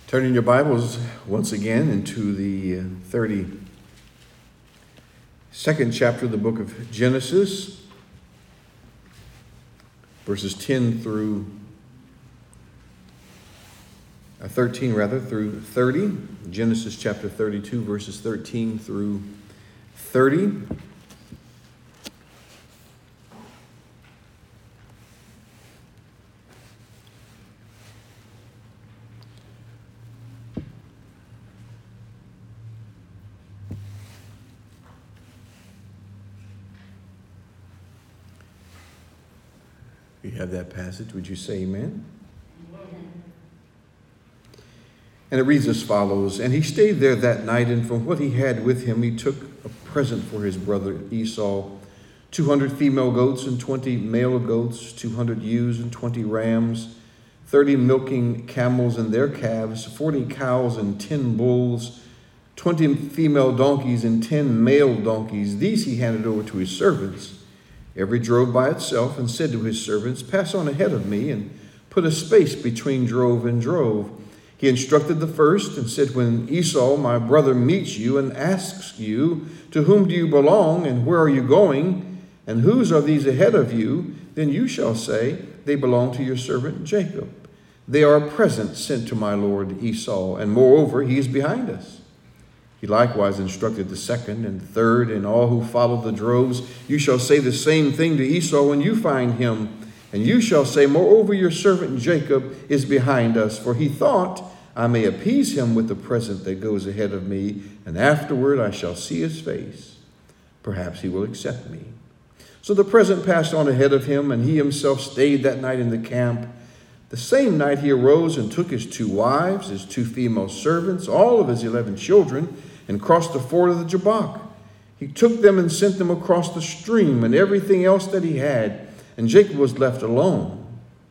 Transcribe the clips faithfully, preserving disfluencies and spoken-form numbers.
Turning your Bibles once again into the thirty-second chapter of the book of Genesis, verses ten through uh, thirteen rather through thirty. Genesis chapter thirty-two, verses thirteen through thirty. You have that passage. Would you say amen? Amen? And it reads as follows. And he stayed there that night, and from what he had with him, he took a present for his brother Esau, two hundred female goats and twenty male goats, two hundred ewes and twenty rams, thirty milking camels and their calves, forty cows and ten bulls, twenty female donkeys and ten male donkeys. These he handed over to his servants. Every drove by itself, and said to his servants, "Pass on ahead of me," and put a space between drove and drove. He instructed the first and said, "When Esau, my brother, meets you and asks you, 'To whom do you belong, and where are you going, and whose are these ahead of you?' then you shall say, 'They belong to your servant Jacob. They are a present sent to my lord Esau, and moreover, he is behind us.' He likewise instructed the second and third and all who followed the droves. 'You shall say the same thing to Esau when you find him. And you shall say, moreover, your servant Jacob is behind us. For he thought, I may appease him with the present that goes ahead of me, and afterward I shall see his face. Perhaps he will accept me.' So the present passed on ahead of him, and he himself stayed that night in the camp. The same night he arose and took his two wives, his two female servants, all of his eleven children, and crossed the ford of the Jabbok. He took them and sent them across the stream and everything else that he had, and Jacob was left alone.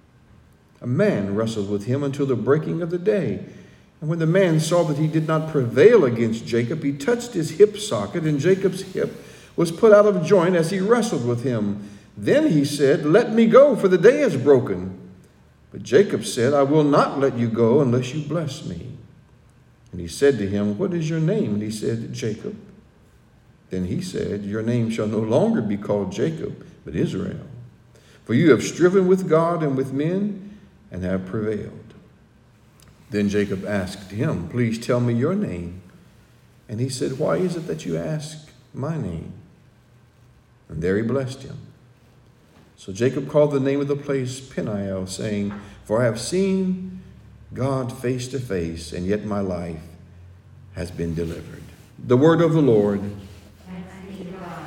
A man wrestled with him until the breaking of the day. And when the man saw that he did not prevail against Jacob, he touched his hip socket, and Jacob's hip was put out of joint as he wrestled with him. Then he said, 'Let me go, for the day is broken.' But Jacob said, 'I will not let you go unless you bless me.' And he said to him, 'What is your name?' And he said, 'Jacob.' Then he said, 'Your name shall no longer be called Jacob, but Israel. For you have striven with God and with men and have prevailed.' Then Jacob asked him, 'Please tell me your name.' And he said, 'Why is it that you ask my name?' And there he blessed him. So Jacob called the name of the place Peniel, saying, 'For I have seen God face to face, and yet my life has been delivered.'" The word of the Lord. Thanks be to God.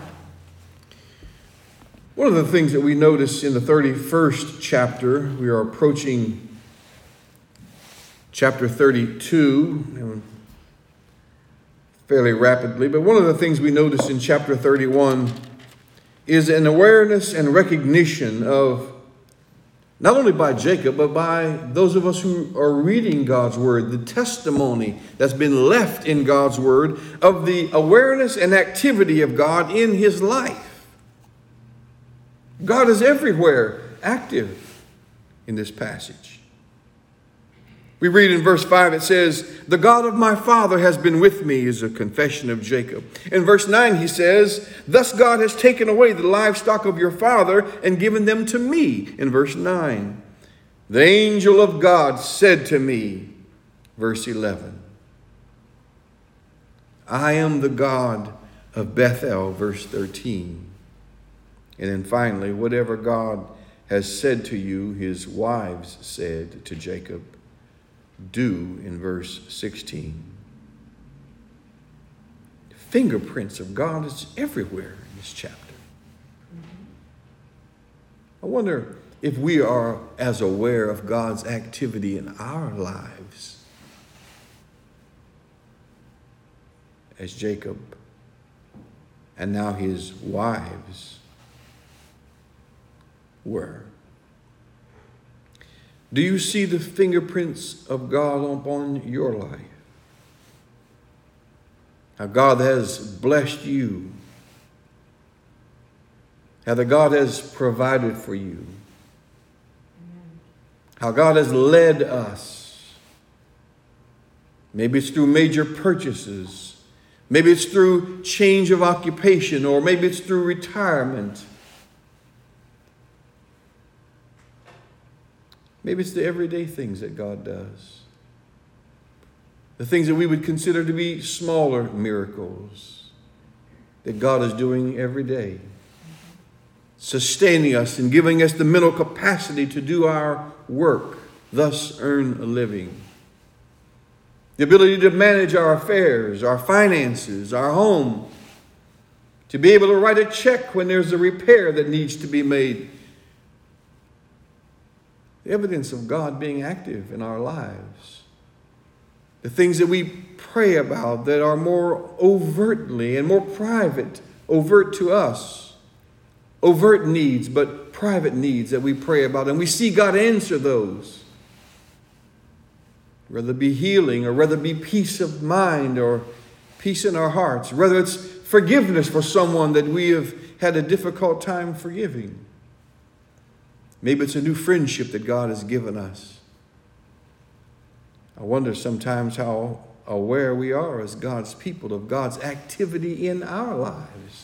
One of the things that we notice in the thirty-first chapter, we are approaching chapter thirty-two fairly rapidly, but one of the things we notice in chapter thirty-one is an awareness and recognition of, not only by Jacob, but by those of us who are reading God's word, the testimony that's been left in God's word of the awareness and activity of God in his life. God is everywhere active in this passage. We read in verse five, it says, "The God of my father has been with me," is a confession of Jacob. In verse nine, he says, "Thus God has taken away the livestock of your father and given them to me." In verse nine, "The angel of God said to me," verse eleven, "I am the God of Bethel," verse thirteen. And then finally, "Whatever God has said to you," his wives said to Jacob, "do," in verse sixteen. Fingerprints of God is everywhere in this chapter. I wonder if we are as aware of God's activity in our lives as Jacob and now his wives were. Do you see the fingerprints of God upon your life? How God has blessed you. How that God has provided for you. How God has led us. Maybe it's through major purchases. Maybe it's through change of occupation, or maybe it's through retirement. Maybe it's the everyday things that God does. The things that we would consider to be smaller miracles that God is doing every day. Sustaining us and giving us the mental capacity to do our work, thus earn a living. The ability to manage our affairs, our finances, our home. To be able to write a check when there's a repair that needs to be made. The evidence of God being active in our lives. The things that we pray about that are more overtly and more private, overt to us. Overt needs, but private needs that we pray about. And we see God answer those. Whether it be healing, or whether it be peace of mind, or peace in our hearts. Whether it's forgiveness for someone that we have had a difficult time forgiving. Maybe it's a new friendship that God has given us. I wonder sometimes how aware we are as God's people of God's activity in our lives.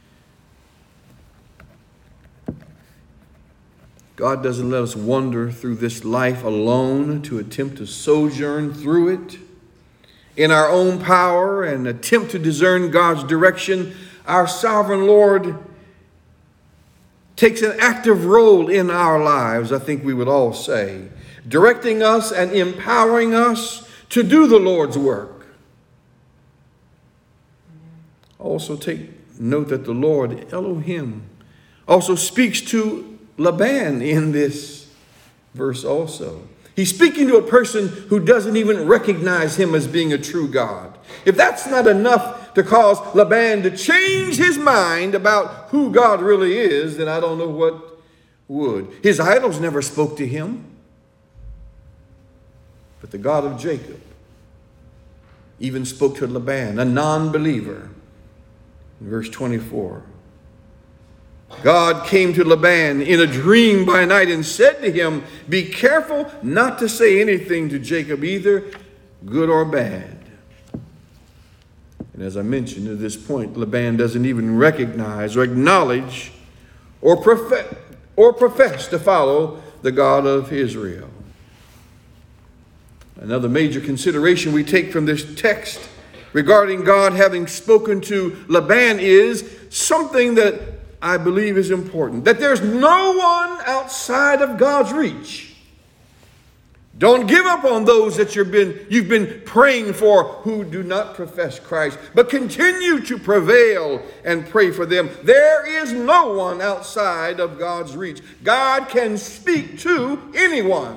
God doesn't let us wander through this life alone to attempt to sojourn through it in our own power and attempt to discern God's direction. Our sovereign Lord takes an active role in our lives, I think we would all say, directing us and empowering us to do the Lord's work. Also take note that the Lord, Elohim, also speaks to Laban in this verse also. He's speaking to a person who doesn't even recognize him as being a true God. If that's not enough to cause Laban to change his mind about who God really is, then I don't know what would. His idols never spoke to him. But the God of Jacob even spoke to Laban, a non-believer. In verse twenty-four. God came to Laban in a dream by night and said to him, "Be careful not to say anything to Jacob, either good or bad." And as I mentioned at this point, Laban doesn't even recognize or acknowledge or profess, or profess to follow the God of Israel. Another major consideration we take from this text regarding God having spoken to Laban is something that I believe is important. That there's no one outside of God's reach. Don't give up on those that you've been, you've been praying for who do not profess Christ, but continue to prevail and pray for them. There is no one outside of God's reach. God can speak to anyone.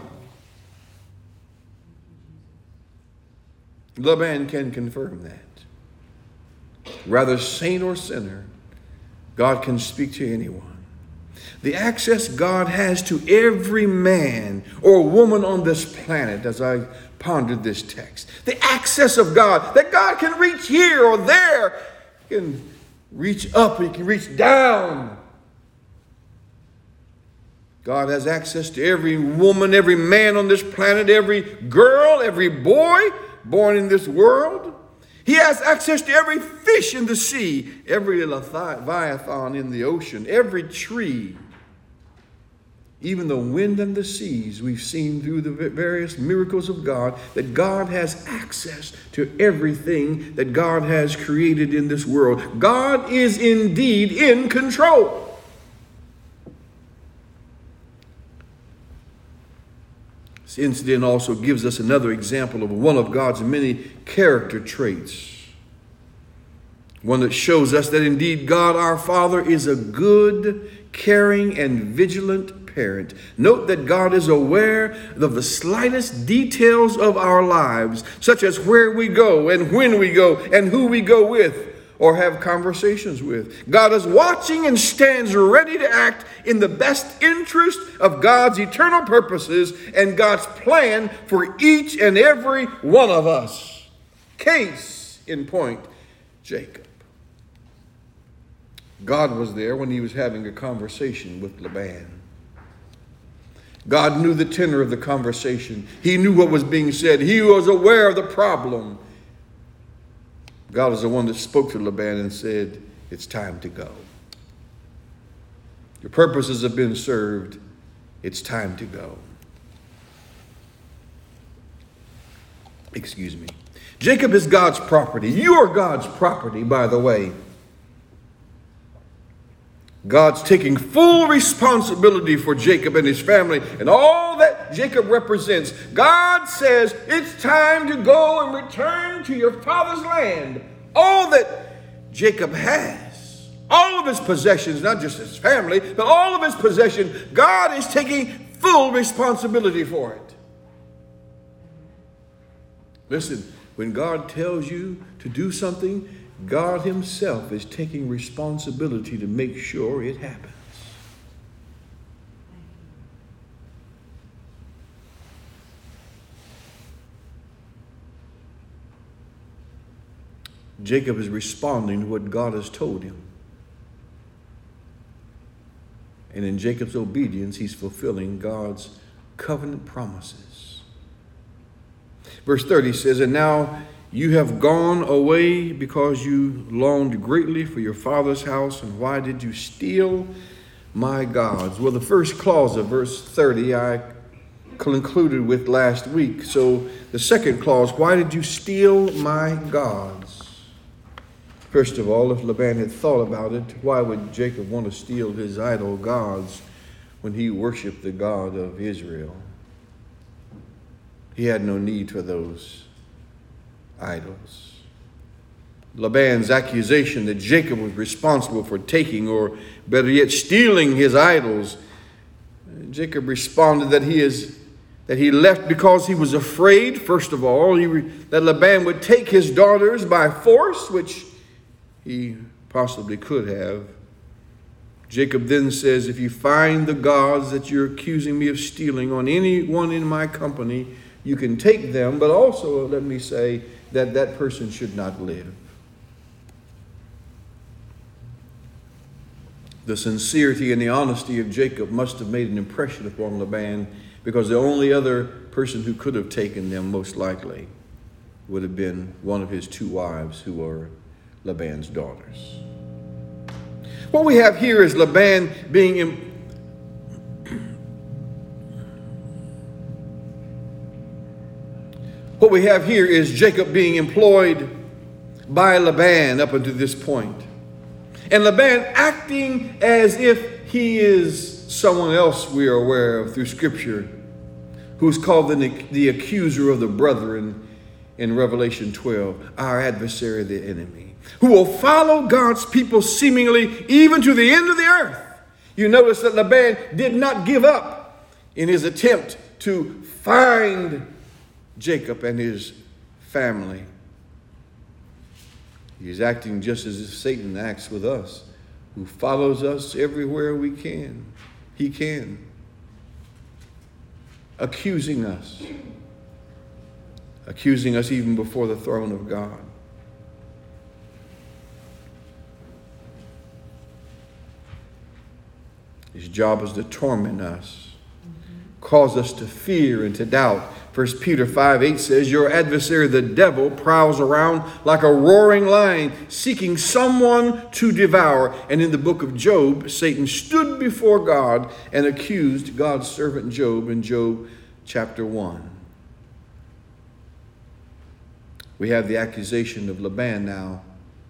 Laban can confirm that. Whether saint or sinner, God can speak to anyone. The access God has to every man or woman on this planet, as I pondered this text. The access of God, that God can reach here or there. He can reach up, he can reach down. God has access to every woman, every man on this planet, every girl, every boy born in this world. He has access to every fish in the sea, every leviathan in the ocean, every tree, even the wind and the seas. We've seen through the various miracles of God that God has access to everything that God has created in this world. God is indeed in control. This incident also gives us another example of one of God's many character traits. One that shows us that indeed God our Father is a good, caring, and vigilant parent. Note that God is aware of the slightest details of our lives, such as where we go and when we go and who we go with or have conversations with. God is watching and stands ready to act in the best interest of God's eternal purposes and God's plan for each and every one of us. Case in point, Jacob. God was there when he was having a conversation with Laban. God knew the tenor of the conversation. He knew what was being said. He was aware of the problem. God is the one that spoke to Laban and said, it's time to go. Your purposes have been served. It's time to go. Excuse me. Jacob is God's property. You are God's property, by the way. God's taking full responsibility for Jacob and his family and all that Jacob represents. God says it's time to go and return to your father's land. All that Jacob has, all of his possessions, not just his family, but all of his possessions, God is taking full responsibility for it. Listen, when God tells you to do something, God himself is taking responsibility to make sure it happens. Jacob is responding to what God has told him. And in Jacob's obedience, he's fulfilling God's covenant promises. Verse thirty says, and now you have gone away because you longed greatly for your father's house. And why did you steal my gods? Well, the first clause of verse thirty I concluded with last week. So the second clause, why did you steal my gods? First of all, if Laban had thought about it, why would Jacob want to steal his idol gods when he worshiped the God of Israel? He had no need for those idols. Laban's accusation that Jacob was responsible for taking, or better yet, stealing his idols, Jacob responded that he is that he left because he was afraid, first of all, he, that Laban would take his daughters by force, which he possibly could have. Jacob then says, if you find the gods that you're accusing me of stealing on anyone in my company, you can take them, but also let me say that that person should not live. The sincerity and the honesty of Jacob must have made an impression upon Laban, because the only other person who could have taken them most likely would have been one of his two wives, who were Laban's daughters. What we have here is Laban being im- What we have here is Jacob being employed by Laban up until this point. And Laban acting as if he is someone else we are aware of through Scripture, who's called the, the accuser of the brethren in Revelation twelve, our adversary, the enemy, who will follow God's people seemingly even to the end of the earth. You notice that Laban did not give up in his attempt to find Jacob and his family. He's acting just as if Satan acts with us, who follows us everywhere we can. He can. Accusing us. Accusing us even before the throne of God. His job is to torment us, cause us to fear and to doubt. First Peter five eight says, your adversary, the devil, prowls around like a roaring lion, seeking someone to devour. And in the book of Job, Satan stood before God and accused God's servant Job in Job chapter one. We have the accusation of Laban now,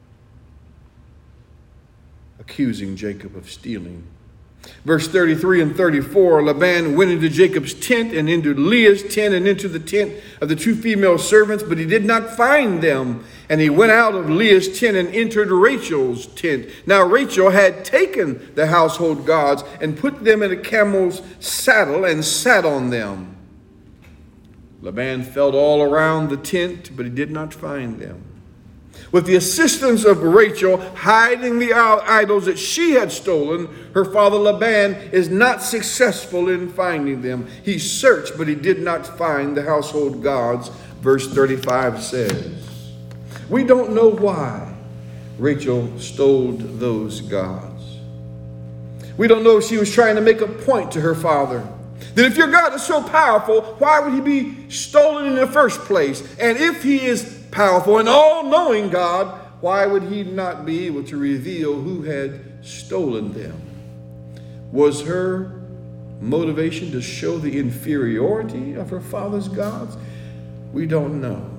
accusing Jacob of stealing. Verse thirty-three and thirty-four, Laban went into Jacob's tent and into Leah's tent and into the tent of the two female servants, but he did not find them. And he went out of Leah's tent and entered Rachel's tent. Now Rachel had taken the household gods and put them in a camel's saddle and sat on them. Laban felt all around the tent, but he did not find them. With the assistance of Rachel hiding the idols that she had stolen, her father Laban is not successful in finding them. He searched, but he did not find the household gods, verse thirty-five says. We don't know why Rachel stole those gods. We don't know if she was trying to make a point to her father. That if your God is so powerful, why would he be stolen in the first place? And if he is powerful and all-knowing God, why would he not be able to reveal who had stolen them? Was her motivation to show the inferiority of her father's gods? We don't know.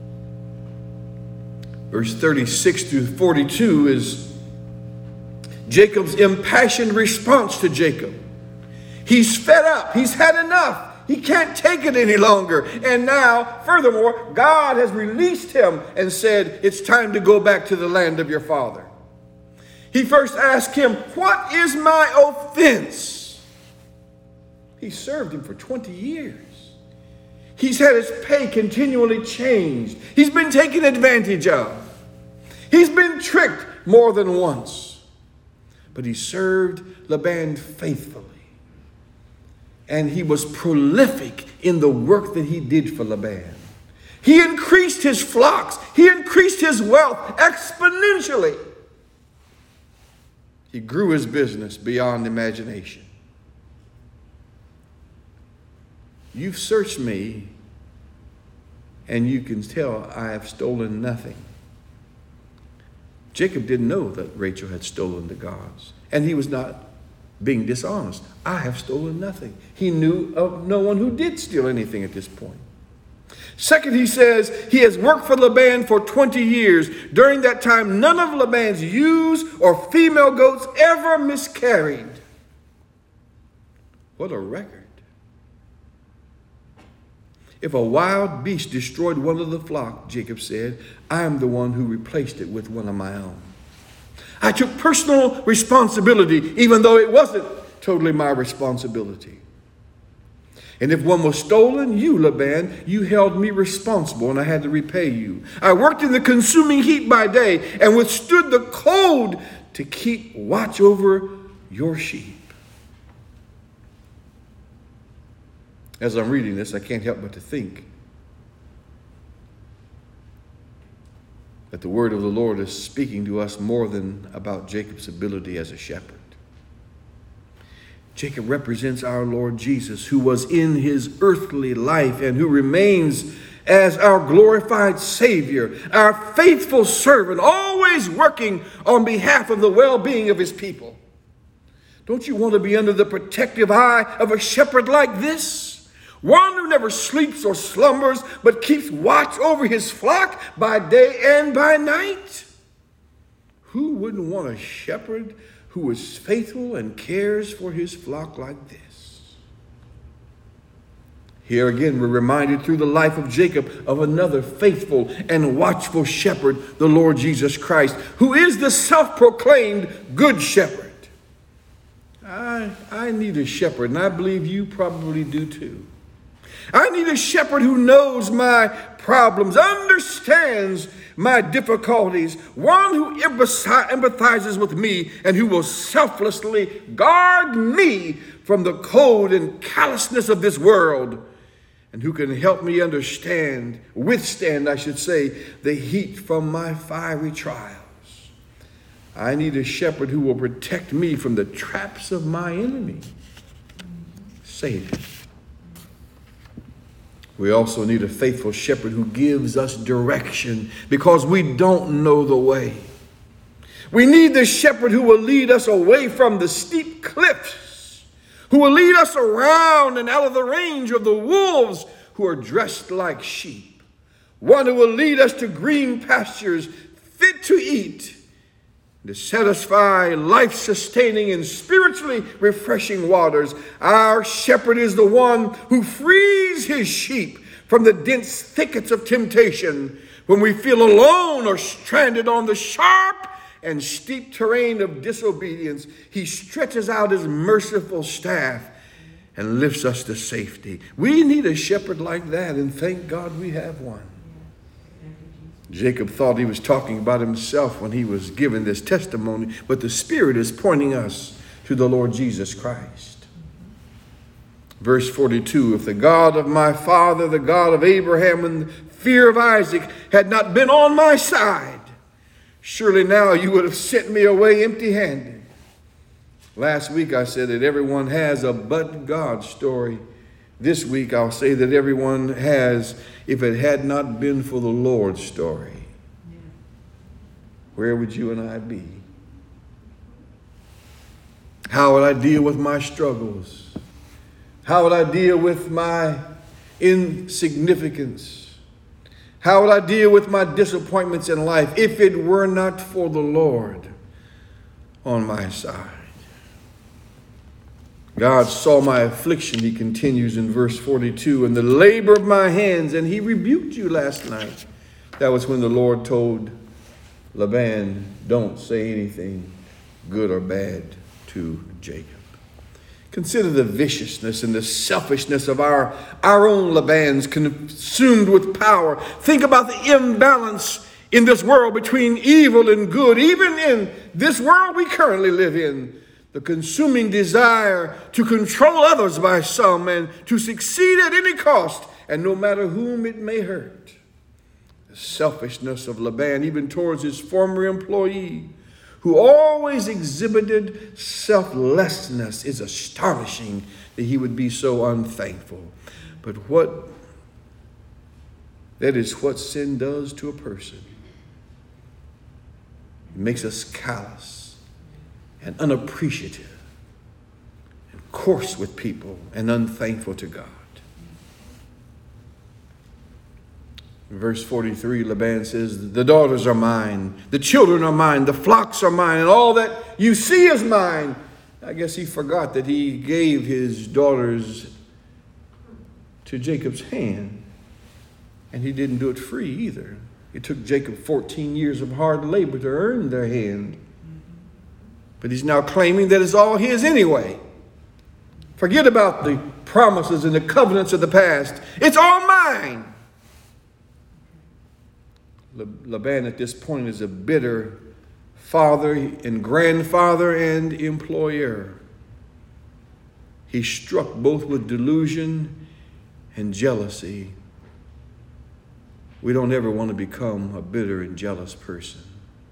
Verse thirty-six through forty-two is Jacob's impassioned response to Jacob. He's fed up. He's had enough. He can't take it any longer. And now, furthermore, God has released him and said, it's time to go back to the land of your father. He first asked him, what is my offense? He served him for twenty years. He's had his pay continually changed. He's been taken advantage of. He's been tricked more than once. But he served Laban faithfully. And he was prolific in the work that he did for Laban. He increased his flocks. He increased his wealth exponentially. He grew his business beyond imagination. You've searched me, and you can tell I have stolen nothing. Jacob didn't know that Rachel had stolen the gods, and he was not being dishonest. I have stolen nothing. He knew of no one who did steal anything at this point. Second, he says he has worked for Laban for twenty years. During that time, none of Laban's ewes or female goats ever miscarried. What a record. If a wild beast destroyed one of the flock, Jacob said, I am the one who replaced it with one of my own. I took personal responsibility, even though it wasn't totally my responsibility. And if one was stolen, you, Laban, you held me responsible, and I had to repay you. I worked in the consuming heat by day and withstood the cold to keep watch over your sheep. As I'm reading this, I can't help but to think that the word of the Lord is speaking to us more than about Jacob's ability as a shepherd. Jacob represents our Lord Jesus, who was in his earthly life and who remains as our glorified Savior, our faithful servant, always working on behalf of the well-being of his people. Don't you want to be under the protective eye of a shepherd like this? One who never sleeps or slumbers, but keeps watch over his flock by day and by night. Who wouldn't want a shepherd who is faithful and cares for his flock like this? Here again, we're reminded through the life of Jacob of another faithful and watchful shepherd, the Lord Jesus Christ, who is the self-proclaimed good shepherd. I, I need a shepherd, and I believe you probably do too. I need a shepherd who knows my problems, understands my difficulties, one who empathizes with me and who will selflessly guard me from the cold and callousness of this world, and who can help me understand, withstand, I should say, the heat from my fiery trials. I need a shepherd who will protect me from the traps of my enemy, Satan. We also need a faithful shepherd who gives us direction because we don't know the way. We need the shepherd who will lead us away from the steep cliffs, who will lead us around and out of the range of the wolves who are dressed like sheep. One who will lead us to green pastures fit to eat, to satisfy life-sustaining and spiritually refreshing waters. Our shepherd is the one who frees his sheep from the dense thickets of temptation when we feel alone or stranded on the sharp and steep terrain of disobedience. He stretches out his merciful staff and lifts us to safety. We need a shepherd like that, and thank God we have one. Jacob thought he was talking about himself when he was given this testimony, but the Spirit is pointing us to the Lord Jesus Christ. Verse forty-two, if the God of my father, the God of Abraham and the fear of Isaac had not been on my side, surely now you would have sent me away empty-handed. Last week I said that everyone has a but God story. This week I'll say that everyone has, if it had not been for the Lord's story. Where would you and I be? How would I deal with my struggles? How would I deal with my insignificance? How would I deal with my disappointments in life if it were not for the Lord on my side? God saw my affliction, he continues in verse forty-two, and the labor of my hands, and he rebuked you last night. That was when the Lord told Laban, don't say anything good or bad to Jacob. Consider the viciousness and the selfishness of our, our own Labans, consumed with power. Think about the imbalance in this world between evil and good. Even in this world we currently live in, the consuming desire to control others by some and to succeed at any cost, and no matter whom it may hurt. The selfishness of Laban, even towards his former employee, who always exhibited selflessness, is astonishing that he would be so unthankful. But what that is what sin does to a person. It makes us callous and unappreciative and coarse with people and unthankful to God. In verse forty-three, Laban says, the daughters are mine, the children are mine, the flocks are mine, and all that you see is mine. I guess he forgot that he gave his daughters to Jacob's hand, and he didn't do it free either. It took Jacob fourteen years of hard labor to earn their hand. But he's now claiming that it's all his anyway. Forget about the promises and the covenants of the past. It's all mine. Laban at this point is a bitter father and grandfather and employer. He's struck both with delusion and jealousy. We don't ever want to become a bitter and jealous person.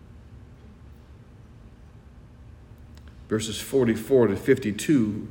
Verses forty-four to fifty-two,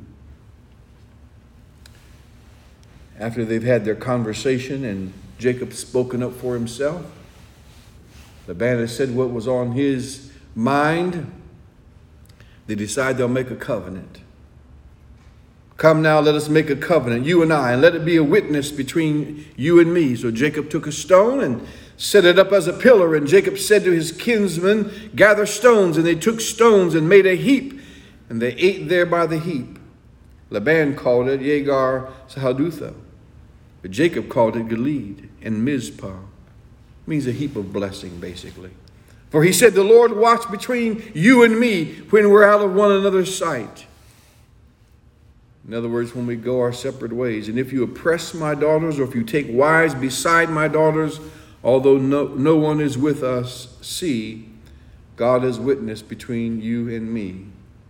after they've had their conversation and Jacob's spoken up for himself, Laban has said what was on his mind. They decide they'll make a covenant. Come now, let us make a covenant, you and I, and let it be a witness between you and me. So Jacob took a stone and set it up as a pillar. And Jacob said to his kinsmen, gather stones. And they took stones and made a heap. And they ate there by the heap. Laban called it Yegar Sahadutha. But Jacob called it Gilead and Mizpah. Means a heap of blessing, basically. For he said, the Lord watch between you and me when we're out of one another's sight. In other words, when we go our separate ways. And if you oppress my daughters, or if you take wives beside my daughters, although no, no one is with us, see, God is witness between you and me.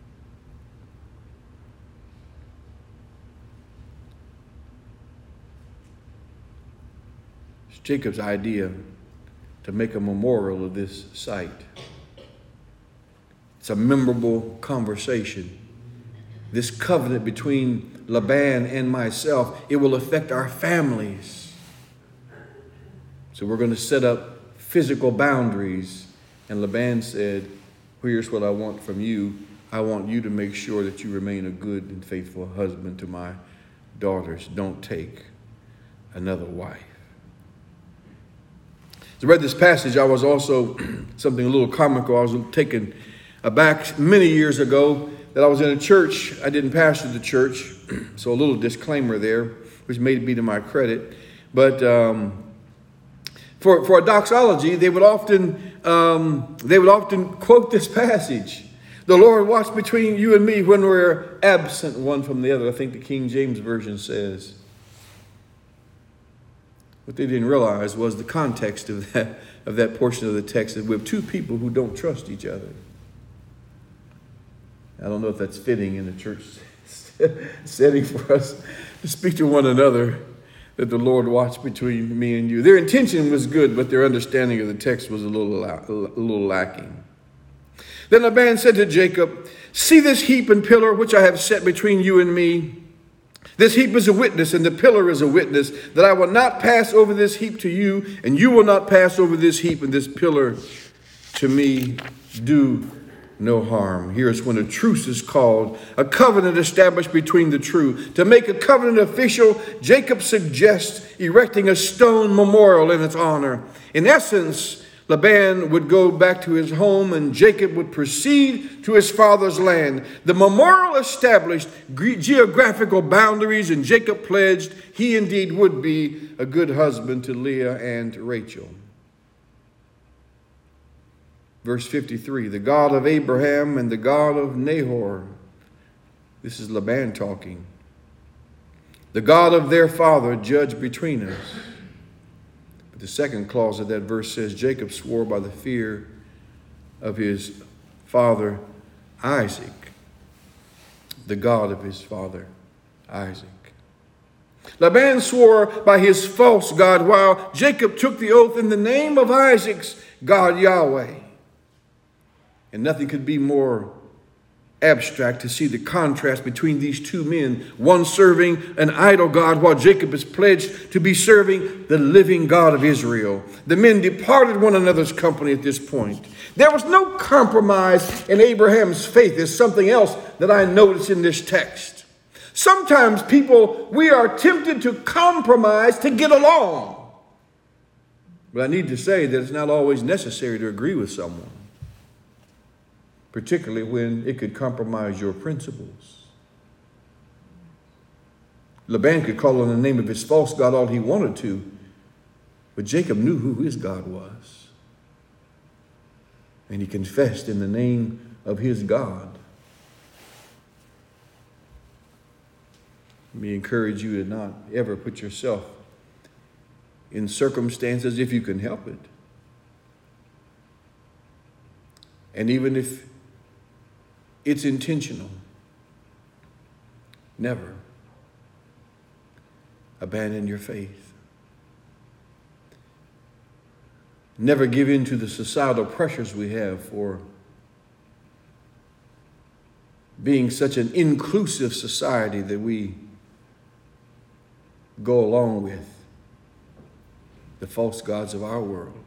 It's Jacob's idea to make a memorial of this site. It's a memorable conversation. This covenant between Laban and myself, it will affect our families. So we're going to set up physical boundaries. And Laban said, here's what I want from you. I want you to make sure that you remain a good and faithful husband to my daughters. Don't take another wife. As I read this passage, I was also something a little comical. I was taken aback many years ago that I was in a church. I didn't pastor the church, so a little disclaimer there, which may be to my credit. But um, for for a doxology, they would often um, they would often quote this passage: "The Lord watch between you and me when we're absent one from the other." I think the King James Version says. What they didn't realize was the context of that of that portion of the text, that we have two people who don't trust each other. I don't know if that's fitting in a church setting for us to speak to one another, that the Lord watch between me and you. Their intention was good, but their understanding of the text was a little, a little lacking. Then Laban said to Jacob, see this heap and pillar which I have set between you and me. This heap is a witness, and the pillar is a witness, that I will not pass over this heap to you, and you will not pass over this heap and this pillar to me. Do no harm. Here's when a truce is called, a covenant established between the two. To make a covenant official, Jacob suggests erecting a stone memorial in its honor. In essence, Laban would go back to his home and Jacob would proceed to his father's land. The memorial established geographical boundaries, and Jacob pledged he indeed would be a good husband to Leah and Rachel. Verse fifty-three, the God of Abraham and the God of Nahor. This is Laban talking. The God of their father judge between us. But the second clause of that verse says, Jacob swore by the fear of his father Isaac, the God of his father Isaac. Laban swore by his false God, while Jacob took the oath in the name of Isaac's God, Yahweh. And nothing could be more abstract to see the contrast between these two men, one serving an idol god while Jacob is pledged to be serving the living God of Israel. The men departed one another's company at this point. There was no compromise in Abraham's faith. There's something else that I notice in this text. Sometimes people, we are tempted to compromise to get along. But I need to say that it's not always necessary to agree with someone, particularly when it could compromise your principles. Laban could call on the name of his false god all he wanted to, but Jacob knew who his God was. And he confessed in the name of his God. Let me encourage you to not ever put yourself in circumstances if you can help it. And even if it's intentional, never abandon your faith. Never give in to the societal pressures we have for being such an inclusive society that we go along with the false gods of our world.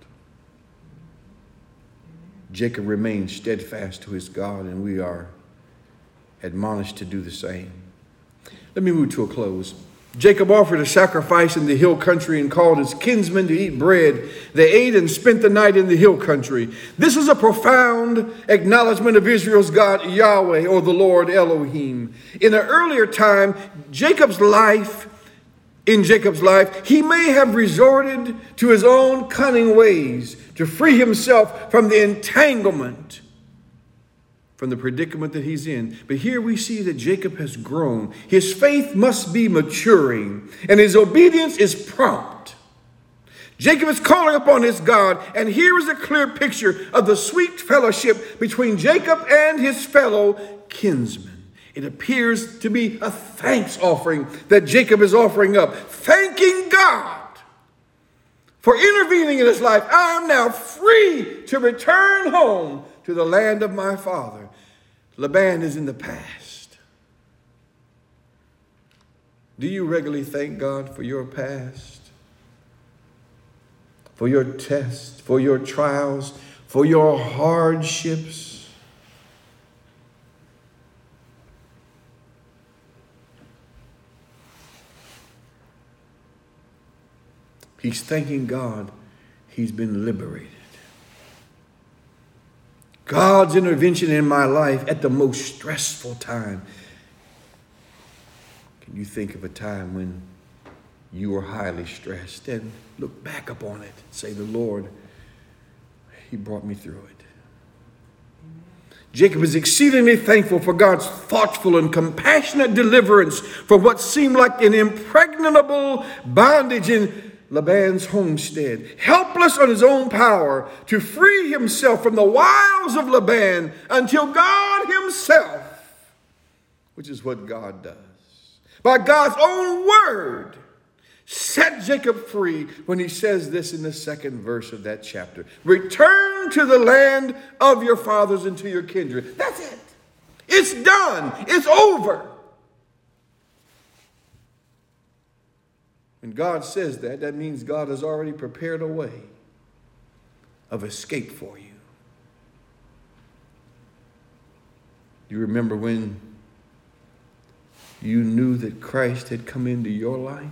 Jacob remained steadfast to his God, and we are admonished to do the same. Let me move to a close. Jacob offered a sacrifice in the hill country and called his kinsmen to eat bread. They ate and spent the night in the hill country. This is a profound acknowledgement of Israel's God, Yahweh, or the Lord Elohim. In an earlier time, Jacob's life, in Jacob's life, he may have resorted to his own cunning ways to free himself from the entanglement, from the predicament that he's in. But here we see that Jacob has grown. His faith must be maturing, and his obedience is prompt. Jacob is calling upon his God, and here is a clear picture of the sweet fellowship between Jacob and his fellow kinsmen. It appears to be a thanks offering that Jacob is offering up, thanking God for intervening in his life. I am now free to return home to the land of my father. Laban is in the past. Do you regularly thank God for your past? For your tests, for your trials, for your hardships? He's thanking God he's been liberated. God's intervention in my life at the most stressful time. Can you think of a time when you were highly stressed and look back upon it and say, the Lord, he brought me through it. Jacob is exceedingly thankful for God's thoughtful and compassionate deliverance from what seemed like an impregnable bondage in Laban's homestead, helpless on his own power to free himself from the wiles of Laban until God himself, which is what God does, by God's own word, set Jacob free when he says this in the second verse of that chapter. Return to the land of your fathers and to your kindred. That's it. It's done. It's over. When God says that, that means God has already prepared a way of escape for you. You remember when you knew that Christ had come into your life?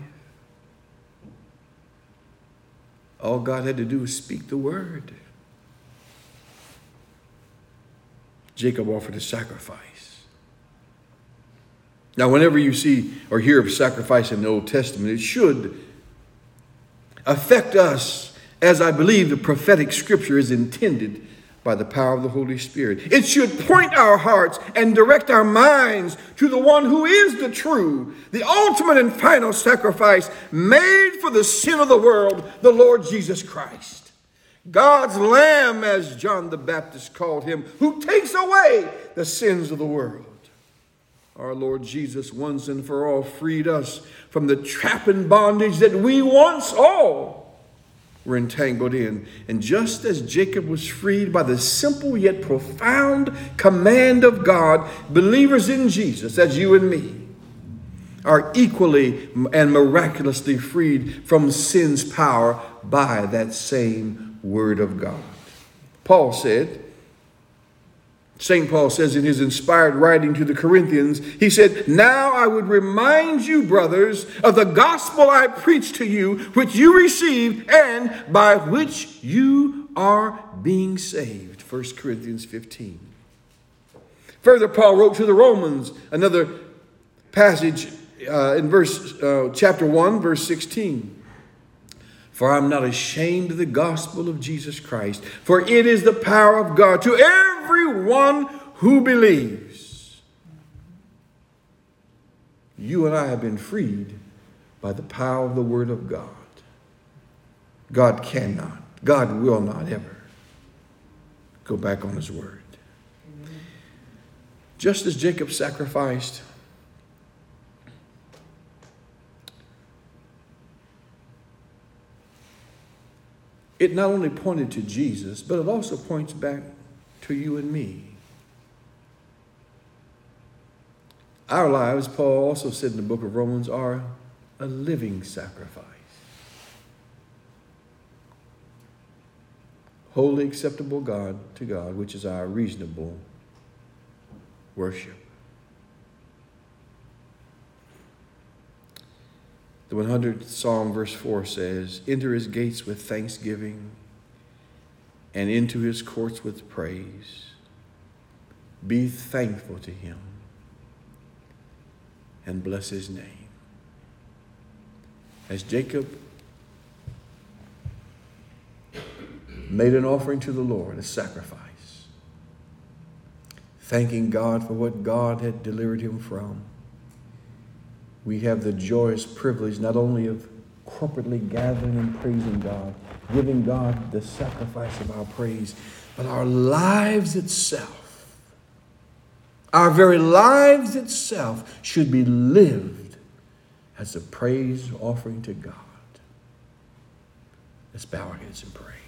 All God had to do was speak the word. Jacob offered a sacrifice. Now, whenever you see or hear of sacrifice in the Old Testament, it should affect us as I believe the prophetic scripture is intended by the power of the Holy Spirit. It should point our hearts and direct our minds to the one who is the true, the ultimate and final sacrifice made for the sin of the world, the Lord Jesus Christ. God's Lamb, as John the Baptist called him, who takes away the sins of the world. Our Lord Jesus once and for all freed us from the trap and bondage that we once all were entangled in. And just as Jacob was freed by the simple yet profound command of God, believers in Jesus, as you and me, are equally and miraculously freed from sin's power by that same word of God. Paul said, Saint Paul says in his inspired writing to the Corinthians, he said, now I would remind you, brothers, of the gospel I preached to you, which you received and by which you are being saved. First Corinthians fifteen. Further, Paul wrote to the Romans, another passage uh, in verse uh, chapter one, verse sixteen. For I'm not ashamed of the gospel of Jesus Christ, for it is the power of God to everyone who believes. You and I have been freed by the power of the word of God. God cannot, God will not ever go back on his word. Just as Jacob sacrificed, it not only pointed to Jesus, but it also points back to you and me. Our lives, Paul also said in the book of Romans, are a living sacrifice. Wholly acceptable God to God, which is our reasonable worship. The one hundredth Psalm, verse four says, enter his gates with thanksgiving and into his courts with praise. Be thankful to him and bless his name. As Jacob made an offering to the Lord, a sacrifice, thanking God for what God had delivered him from, we have the joyous privilege not only of corporately gathering and praising God, giving God the sacrifice of our praise, but our lives itself, our very lives itself should be lived as a praise offering to God. Let's bow our heads and pray.